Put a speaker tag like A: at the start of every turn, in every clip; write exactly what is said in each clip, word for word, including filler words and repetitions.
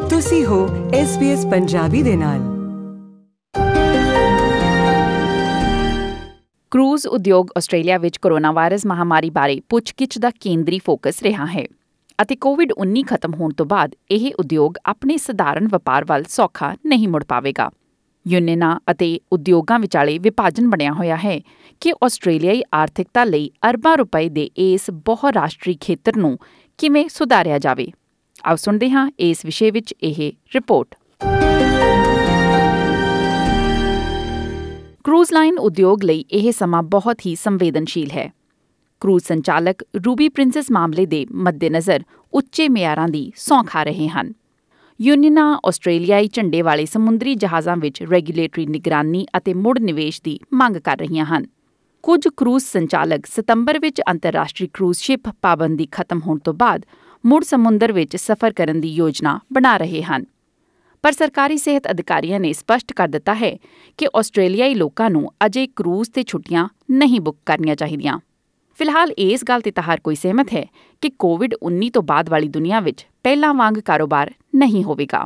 A: ਤੁਸੀਂ ਹੋ S B S Punjabi ਦੇ ਨਾਲ।
B: ਕਰੂਜ਼ ਉਦਯੋਗ ਆਸਟ੍ਰੇਲੀਆ ਵਿੱਚ ਕੋਰੋਨਾ ਵਾਇਰਸ ਮਹਾਮਾਰੀ ਬਾਰੇ ਪੁੱਛਗਿੱਛ ਦਾ ਕੇਂਦਰੀ ਫੋਕਸ ਰਿਹਾ ਹੈ ਅਤੇ ਕੋਵਿਡ ਉੱਨੀ ਖਤਮ ਹੋਣ ਤੋਂ ਬਾਅਦ ਇਹ ਉਦਯੋਗ ਆਪਣੇ ਸਧਾਰਨ ਵਪਾਰ ਵੱਲ ਸੌਖਾ ਨਹੀਂ ਮੁੜ ਪਾਵੇਗਾ। ਯੂਨੀਅਨਾਂ ਅਤੇ ਉਦਯੋਗਾਂ ਵਿਚਾਲੇ ਵਿਭਾਜਨ ਬਣਿਆ ਹੋਇਆ ਹੈ ਕਿ ਆਸਟ੍ਰੇਲੀਆਈ ਆਰਥਿਕਤਾ ਲਈ ਅਰਬਾਂ ਰੁਪਏ ਦੇ ਇਸ ਬਹੁ-ਰਾਸ਼ਟਰੀ ਖੇਤਰ ਨੂੰ ਕਿਵੇਂ ਸੁਧਾਰਿਆ ਜਾਵੇ। ਆਓ ਸੁਣਦੇ ਹਾਂ ਇਸ ਵਿਸ਼ੇ ਵਿੱਚ ਇਹ ਰਿਪੋਰਟ। ਕਰੂਜ਼ ਲਾਈਨ ਉਦਯੋਗ ਲਈ ਇਹ ਸਮਾਂ ਬਹੁਤ ਹੀ ਸੰਵੇਦਨਸ਼ੀਲ ਹੈ। ਕਰੂਜ਼ ਸੰਚਾਲਕ ਰੂਬੀ ਪ੍ਰਿੰਸੈਸ ਮਾਮਲੇ ਦੇ ਮੱਦੇਨਜ਼ਰ ਉੱਚੇ ਮਿਆਰਾਂ ਦੀ ਸਹੁੰ ਖਾ ਰਹੇ ਹਨ। ਯੂਨੀਅਨਾਂ ਆਸਟ੍ਰੇਲੀਆਈ ਝੰਡੇ ਵਾਲੇ ਸਮੁੰਦਰੀ ਜਹਾਜ਼ਾਂ ਵਿੱਚ ਰੈਗੂਲੇਟਰੀ ਨਿਗਰਾਨੀ ਅਤੇ ਮੁੜ ਨਿਵੇਸ਼ ਦੀ ਮੰਗ ਕਰ ਰਹੀਆਂ ਹਨ। ਕੁਝ ਕਰੂਜ਼ ਸੰਚਾਲਕ ਸਤੰਬਰ ਵਿੱਚ ਅੰਤਰਰਾਸ਼ਟਰੀ ਕਰੂਜ਼ ਸ਼ਿਪ ਪਾਬੰਦੀ ਖਤਮ ਹੋਣ ਤੋਂ ਬਾਅਦ ਮੁੜ ਸਮੁੰਦਰ ਵਿੱਚ ਸਫ਼ਰ ਕਰਨ ਦੀ ਯੋਜਨਾ ਬਣਾ ਰਹੇ ਹਨ। ਪਰ ਸਰਕਾਰੀ ਸਿਹਤ ਅਧਿਕਾਰੀਆਂ ਨੇ ਸਪਸ਼ਟ ਕਰ ਦਿੱਤਾ ਹੈ ਕਿ ਆਸਟ੍ਰੇਲੀਆਈ ਲੋਕਾਂ ਨੂੰ ਅਜੇ ਕਰੂਜ਼ ਤੇ ਛੁੱਟੀਆਂ ਨਹੀਂ ਬੁੱਕ ਕਰਨੀਆਂ ਚਾਹੀਦੀਆਂ। ਫਿਲਹਾਲ ਇਸ ਗੱਲ ਤੇ ਤਾਂ ਹਰ ਕੋਈ ਸਹਿਮਤ ਹੈ ਕਿ ਕੋਵਿਡ ਉੱਨੀ ਤੋਂ ਬਾਅਦ ਵਾਲੀ ਦੁਨੀਆ ਵਿੱਚ ਪਹਿਲਾਂ ਵਾਂਗ ਕਾਰੋਬਾਰ ਨਹੀਂ ਹੋਵੇਗਾ।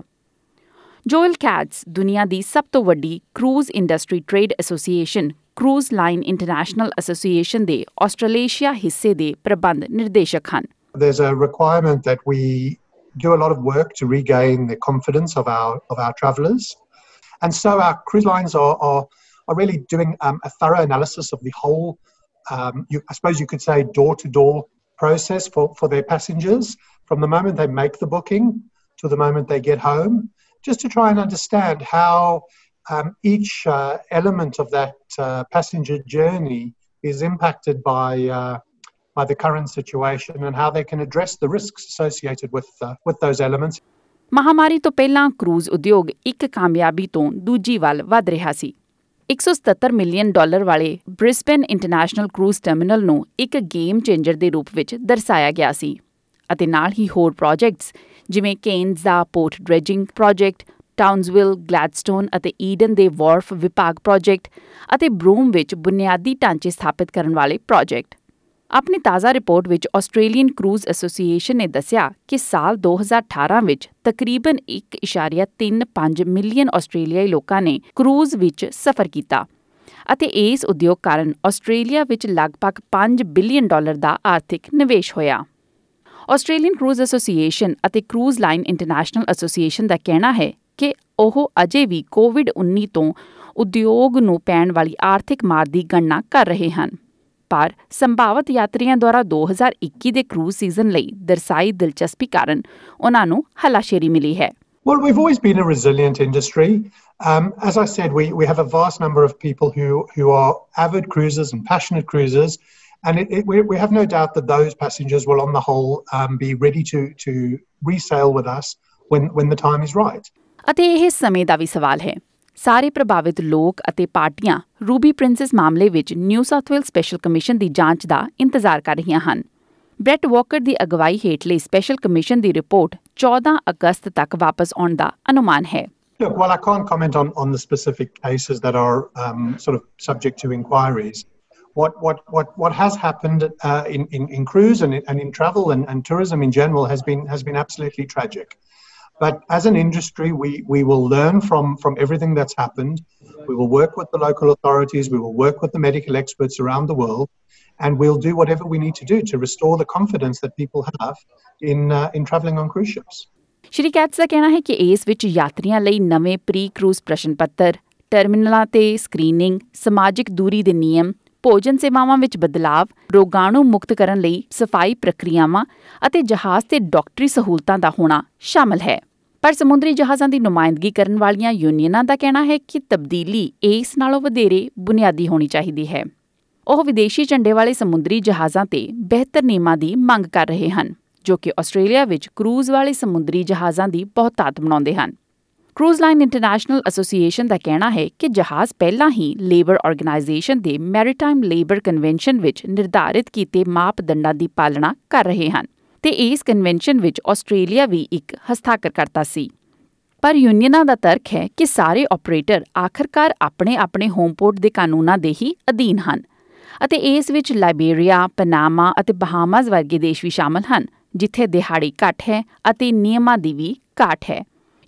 B: ਜੋਇਲ ਕੈਟਸ ਦੁਨੀਆ ਦੀ ਸਭ ਤੋਂ ਵੱਡੀ cruise industry trade association cruise line international association ਦੇ ਆਸਟ੍ਰੇਲੇਸ਼ੀਆ ਹਿੱਸੇ ਦੇ ਪ੍ਰਬੰਧ ਨਿਰਦੇਸ਼ਕ ਹਨ।
C: There's a requirement that we do a lot of work to regain the confidence of our of our travellers, and so our cruise lines are are, are really doing um, a thorough analysis of the whole. Um, you, I suppose you could say door-to-door process for for their passengers from the moment they make the booking to the moment they get home, just to try and understand how um, each uh, element of that uh, passenger journey is impacted by. Uh, by the current situation and how they can address the risks associated with uh, with those elements.
B: ਮਹਾਮਾਰੀ ਤੋਂ ਪਹਿਲਾਂ cruise ਉਦਯੋਗ ਇੱਕ ਕਾਮਯਾਬੀ ਤੋਂ ਦੂਜੀ ਵੱਲ ਵਧ ਰਿਹਾ ਸੀ। ਇੱਕ ਸੌ ਸਤੱਤਰ ਮਿਲੀਅਨ ਡਾਲਰ ਵਾਲੇ ਬ੍ਰਿਸਬੇਨ ਇੰਟਰਨੈਸ਼ਨਲ ਕਰੂਜ਼ ਟਰਮੀਨਲ ਨੂੰ ਇੱਕ ਗੇਮ ਚੇਂਜਰ ਦੇ ਰੂਪ ਵਿੱਚ ਦਰਸਾਇਆ ਗਿਆ ਸੀ ਅਤੇ ਨਾਲ ਹੀ ਹੋਰ ਪ੍ਰੋਜੈਕਟਸ ਜਿਵੇਂ ਕੇਨਜ਼ ਦਾ ਪੋਰਟ ਡ੍ਰੈਜਿੰਗ ਪ੍ਰੋਜੈਕਟ, ਟਾਊਨਸਵਿਲ, ਗਲੈਡਸਟੋਨ ਅਤੇ ਈਡਨ ਦੇ ਵਾਰਫ ਵਿਭਾਗ ਪ੍ਰੋਜੈਕਟ ਅਤੇ ਬਰੂਮ ਵਿੱਚ ਬੁਨਿਆਦੀ ਢਾਂਚੇ ਸਥਾਪਿਤ ਕਰਨ ਵਾਲੇ ਪ੍ਰੋਜੈਕਟ। ਆਪਣੀ ਤਾਜ਼ਾ ਰਿਪੋਰਟ ਵਿੱਚ ਆਸਟ੍ਰੇਲੀਅਨ ਕਰੂਜ਼ ਐਸੋਸੀਏਸ਼ਨ ਨੇ ਦੱਸਿਆ ਕਿ ਸਾਲ ਦੋ ਹਜ਼ਾਰ ਅਠਾਰਾਂ ਵਿੱਚ ਤਕਰੀਬਨ ਇੱਕ ਇਸ਼ਾਰੀਆ ਤਿੰਨ ਪੰਜ ਮਿਲੀਅਨ ਆਸਟ੍ਰੇਲੀਆਈ ਲੋਕਾਂ ਨੇ ਕਰੂਜ਼ ਵਿੱਚ ਸਫ਼ਰ ਕੀਤਾ ਅਤੇ ਇਸ ਉਦਯੋਗ ਕਾਰਨ ਆਸਟ੍ਰੇਲੀਆ ਵਿੱਚ ਲਗਭਗ ਪੰਜ ਬਿਲੀਅਨ ਡਾਲਰ ਦਾ ਆਰਥਿਕ ਨਿਵੇਸ਼ ਹੋਇਆ। ਆਸਟ੍ਰੇਲੀਅਨ ਕਰੂਜ਼ ਐਸੋਸੀਏਸ਼ਨ ਅਤੇ ਕਰੂਜ਼ ਲਾਈਨ ਇੰਟਰਨੈਸ਼ਨਲ ਐਸੋਸੀਏਸ਼ਨ ਦਾ ਕਹਿਣਾ ਹੈ ਕਿ ਉਹ ਅਜੇ ਵੀ ਕੋਵਿਡ ਉੱਨੀ ਤੋਂ ਉਦਯੋਗ ਨੂੰ ਪੈਣ ਵਾਲੀ ਆਰਥਿਕ ਮਾਰ ਦੀ ਗਣਨਾ ਕਰ ਰਹੇ ਹਨ। ਪਰ ਸੰਭਾਵਤ ਯਾਤਰੀਆਂ ਦੁਆਰਾ ਦੋ ਹਜ਼ਾਰ ਇੱਕੀ ਦੇ ਕਰੂਜ਼ ਸੀਜ਼ਨ ਲਈ ਦਰਸਾਈ ਦਿਲਚਸਪੀ ਕਾਰਨ ਉਨ੍ਹਾਂ ਨੂੰ ਹਲਾਸ਼ੇਰੀ ਮਿਲੀ ਹੈ।
C: Well, we've always been a resilient industry. Um, as I said, we, we have a vast number of people who, who are avid cruisers and passionate cruisers, and it, it, we, we have no doubt that those passengers will, on the whole, um, be ready to, to resail with us when, when the time is right.
B: ਅਤੇ ਇਹ ਸਮੇਂ ਦਾ ਵੀ ਸਵਾਲ ਹੈ। ਸਾਰੇ ਪ੍ਰਭਾਵਿਤ ਲੋਕ ਅਤੇ ਪਾਰਟੀਆਂ ਰੂਬੀ ਪ੍ਰਿੰਸੈਸ ਮਾਮਲੇ ਵਿੱਚ New South Wales special commission ਦੀ ਜਾਂਚ ਦਾ ਇੰਤਜ਼ਾਰ ਕਰ ਰਹੀਆਂ ਹਨ। ਬ੍ਰੈਟ ਵਾਕਰ ਦੀ ਅਗਵਾਈ ਹੇਠਲੇ ਸਪੈਸ਼ਲ ਕਮਿਸ਼ਨ ਦੀ ਰਿਪੋਰਟ ਚੌਦਾਂ ਅਗਸਤ ਤੱਕ ਵਾਪਸ ਆਉਣ ਦਾ ਅਨੁਮਾਨ ਹੈ।
C: Look, while I can't comment on, on the specific cases that are um, sort of subject to inquiries, what what what what has happened uh, in, in in cruise and in, and in travel and, and tourism in general has been has been absolutely tragic. But as an industry, we, we will learn from, from everything that's happened. We will work with the local authorities. We will work with the medical experts around the world. And we'll do whatever we need to do to restore the confidence that people have in, uh, in travelling on cruise ships.
B: Shri Katz ਦਾ ਕਹਿਣਾ ਹੈ ਕਿ ਇਸ ਵਿੱਚ ਯਾਤਰੀਆਂ ਲਈ ਨਵੇਂ pre cruise ਪ੍ਰਸ਼ਨ ਪੱਤਰ, ਟਰਮੀਨਲਾਂ ਤੇ ਸਕਰੀਨਿੰਗ, ਸਮਾਜਿਕ ਦੂਰੀ ਦੇ ਨਿਯਮ, ਭੋਜਨ ਸੇਵਾਵਾਂ ਵਿੱਚ ਬਦਲਾਵ, ਰੋਗਾਣੂ ਮੁਕਤ ਕਰਨ ਲਈ ਸਫਾਈ ਪ੍ਰਕਿਰਿਆਵਾਂ ਅਤੇ ਜਹਾਜ਼ ਤੇ ਡਾਕਟਰੀ ਸਹੂਲਤਾਂ ਦਾ ਹੋਣਾ ਸ਼ਾਮਲ ਹੈ। ਪਰ ਸਮੁੰਦਰੀ ਜਹਾਜ਼ਾਂ ਦੀ ਨੁਮਾਇੰਦਗੀ ਕਰਨ ਵਾਲੀਆਂ ਯੂਨੀਅਨਾਂ ਦਾ ਕਹਿਣਾ ਹੈ ਕਿ ਤਬਦੀਲੀ ਇਸ ਨਾਲੋਂ ਵਧੇਰੇ ਬੁਨਿਆਦੀ ਹੋਣੀ ਚਾਹੀਦੀ ਹੈ। ਉਹ ਵਿਦੇਸ਼ੀ ਝੰਡੇ ਵਾਲੇ ਸਮੁੰਦਰੀ ਜਹਾਜ਼ਾਂ ਤੇ ਬਿਹਤਰ ਨਿਯਮਾਂ ਦੀ ਮੰਗ ਕਰ ਰਹੇ ਹਨ ਜੋ ਕਿ ਆਸਟ੍ਰੇਲੀਆ ਵਿੱਚ ਕਰੂਜ਼ ਵਾਲੇ ਸਮੁੰਦਰੀ ਜਹਾਜ਼ਾਂ ਦੀ ਬਹੁਤਾਤ ਬਣਾਉਂਦੇ ਹਨ। ਕਰੂਜ਼ ਲਾਈਨ ਇੰਟਰਨੈਸ਼ਨਲ ਐਸੋਸੀਏਸ਼ਨ ਦਾ ਕਹਿਣਾ ਹੈ ਕਿ ਜਹਾਜ਼ ਪਹਿਲਾਂ ਹੀ ਲੇਬਰ ਆਰਗੇਨਾਈਜੇਸ਼ਨ ਦੇ ਮੈਰੀਟਾਈਮ ਲੇਬਰ ਕਨਵੈਨਸ਼ਨ ਵਿੱਚ ਨਿਰਧਾਰਿਤ ਕੀਤੇ ਮਾਪਦੰਡਾਂ ਦੀ ਪਾਲਣਾ ਕਰ ਰਹੇ ਹਨ ਤੇ ਇਸ ਕਨਵੈਨਸ਼ਨ ਵਿੱਚ ਆਸਟ੍ਰੇਲੀਆ ਵੀ ਇੱਕ ਹਸਤਾਖਰਕਰਤਾ ਸੀ। ਪਰ ਯੂਨੀਅਨਾਂ ਦਾ ਤਰਕ ਹੈ ਕਿ ਸਾਰੇ ਆਪਰੇਟਰ ਆਖਰਕਾਰ ਆਪਣੇ ਆਪਣੇ ਹੋਮਪੋਰਟ ਦੇ ਕਾਨੂੰਨਾਂ ਦੇ ਹੀ ਅਧੀਨ ਹਨ ਅਤੇ ਇਸ ਵਿੱਚ ਲਾਇਬੇਰੀਆ, ਪਨਾਮਾ ਅਤੇ ਬਹਾਮਾਜ਼ ਵਰਗੇ ਦੇਸ਼ ਵੀ ਸ਼ਾਮਲ ਹਨ ਜਿੱਥੇ ਦਿਹਾੜੀ ਘੱਟ ਹੈ ਅਤੇ ਨਿਯਮਾਂ ਦੀ ਵੀ ਘਾਟ ਹੈ।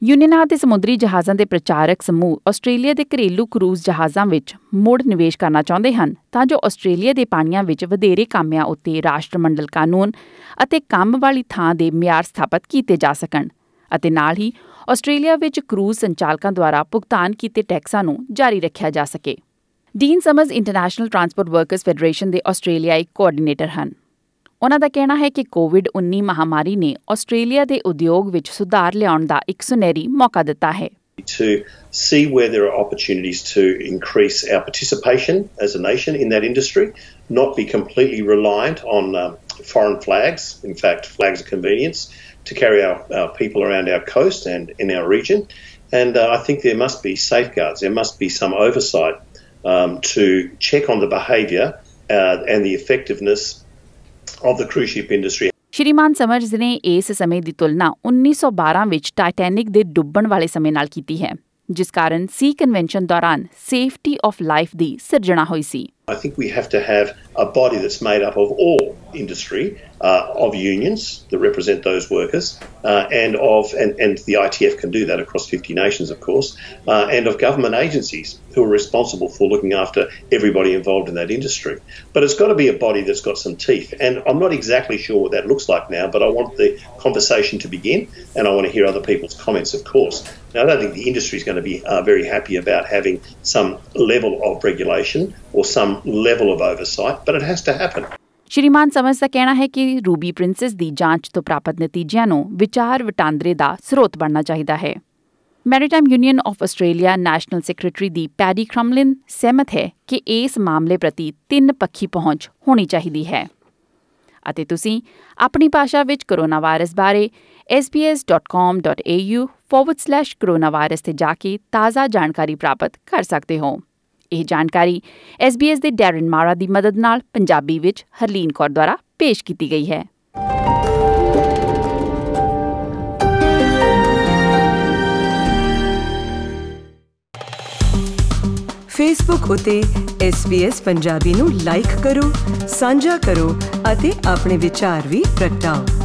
B: ਯੂਨੀਅਨਾਂ ਅਤੇ ਸਮੁੰਦਰੀ ਜਹਾਜ਼ਾਂ ਦੇ ਪ੍ਰਚਾਰਕ ਸਮੂਹ ਆਸਟ੍ਰੇਲੀਆ ਦੇ ਘਰੇਲੂ ਕਰੂਜ਼ ਜਹਾਜ਼ਾਂ ਵਿੱਚ ਮੁੜ ਨਿਵੇਸ਼ ਕਰਨਾ ਚਾਹੁੰਦੇ ਹਨ ਤਾਂ ਜੋ ਆਸਟ੍ਰੇਲੀਆ ਦੇ ਪਾਣੀਆਂ ਵਿੱਚ ਵਧੇਰੇ ਕਾਮਿਆਂ ਉੱਤੇ ਰਾਸ਼ਟਰਮੰਡਲ ਕਾਨੂੰਨ ਅਤੇ ਕੰਮ ਵਾਲੀ ਥਾਂ ਦੇ ਮਿਆਰ ਸਥਾਪਿਤ ਕੀਤੇ ਜਾ ਸਕਣ ਅਤੇ ਨਾਲ ਹੀ ਆਸਟ੍ਰੇਲੀਆ ਵਿੱਚ ਕਰੂਜ਼ ਸੰਚਾਲਕਾਂ ਦੁਆਰਾ ਭੁਗਤਾਨ ਕੀਤੇ ਟੈਕਸਾਂ ਨੂੰ ਜਾਰੀ ਰੱਖਿਆ ਜਾ ਸਕੇ। Dean Summers international transport workers federation ਦੇ ਆਸਟ੍ਰੇਲੀਆਈ ਕੋਆਰਡੀਨੇਟਰ ਹਨ। ਉਨ੍ਹਾਂ ਦਾ ਕਹਿਣਾ ਹੈ ਕਿ ਕੋਵਿਡ ਉੱਨੀ ਮਹਾਮਾਰੀ ਨੇ ਆਸਟ੍ਰੇਲੀਆ ਦੇ ਉਦਯੋਗ ਵਿੱਚ ਸੁਧਾਰ ਲਿਆਉਣ ਦਾ ਇੱਕ ਸੁਨਹਿਰੀ ਮੌਕਾ ਦਿੱਤਾ ਹੈ।
D: To see where there are opportunities to increase our participation as a nation in that industry, not be completely reliant on um, foreign flags, in fact flags of convenience, to carry our, our people around our coast and in our region. And uh, I think there must be safeguards, there must be some oversight um, to check on the behaviour uh, and the effectiveness of the cruise ship industry.
B: ਸ਼੍ਰੀਮਾਨ ਸਮਰਜ਼ ਨੇ ਇਸ ਸਮੇਂ ਦੀ ਤੁਲਨਾ ਉੱਨੀ ਸੌ ਬਾਰਾਂ ਵਿੱਚ Titanic ਦੇ ਡੁੱਬਣ ਵਾਲੇ ਸਮੇਂ ਨਾਲ ਕੀਤੀ ਹੈ, ਜਿਸ ਕਾਰਨ ਸੀ ਕਨਵੈਨਸ਼ਨ ਦੌਰਾਨ ਸੇਫਟੀ ਆਫ ਲਾਈਫ ਦੀ ਸਿਰਜਣਾ ਹੋਈ ਸੀ।
D: I think we have to have a body that's made up of all industry, uh, of unions that represent those workers, uh, and of and, and the I T F can do that across fifty nations, of course, uh, and of government agencies who are responsible for looking after everybody involved in that industry. But it's got to be a body that's got some teeth, and I'm not exactly sure what that looks like now, but I want the conversation to begin, and I want to hear other people's comments, of course. Now, I don't think the industry is going to be uh, very happy about having some level of regulation or some level of oversight, but it has to happen.
B: ਸ਼੍ਰੀਮਾਨ ਸਮਰਜ਼ ਦਾ ਕਹਿਣਾ ਹੈ ਕਿ Ruby princess ਦੀ ਜਾਂਚ ਤੋਂ ਪ੍ਰਾਪਤ ਨਤੀਜਿਆਂ ਨੂੰ ਵਿਚਾਰ ਵਟਾਂਦਰੇ ਦਾ ਸਰੋਤ ਬਣਨਾ ਚਾਹੀਦਾ ਹੈ। Maritime union of Australia national secretary ਦੀ ਪੈਡੀ ਕ੍ਰਮਲਿਨ ਸਹਿਮਤ ਹੈ ਕਿ ਇਸ ਮਾਮਲੇ ਪ੍ਰਤੀ ਤਿੰਨ ਪੱਖੀ ਪਹੁੰਚ ਹੋਣੀ ਚਾਹੀਦੀ ਹੈ ਅਤੇ ਤੁਸੀਂ ਆਪਣੀ ਭਾਸ਼ਾ ਵਿੱਚ ਕੋਰੋਨਾ ਵਾਇਰਸ ਬਾਰੇ S B S dot com dot a u forward slash coronavirus ਤੇ ਜਾ ਕੇ ਤਾਜ਼ਾ ਜਾਣਕਾਰੀ ਪ੍ਰਾਪਤ ਕਰ ਸਕਦੇ ਹੋ। ਇਹ ਜਾਣਕਾਰੀ ਐਸ ਬੀ ਐਸ ਦੇ ਡੈਰਨ ਮਾਰਾ ਦੀ ਮਦਦ ਨਾਲ ਪੰਜਾਬੀ ਵਿੱਚ ਹਰਲੀਨ ਕੌਰ ਦੁਆਰਾ ਪੇਸ਼ ਕੀਤੀ ਗਈ ਹੈ।
A: ਫੇਸਬੁੱਕ ਉਤੇ ਐਸ ਬੀ ਐਸ ਪੰਜਾਬੀ ਨੂੰ ਲਾਈਕ ਕਰੋ, ਸਾਂਝਾ ਕਰੋ ਅਤੇ ਆਪਣੇ ਵਿਚਾਰ ਵੀ ਪ੍ਰਗਟਾਓ।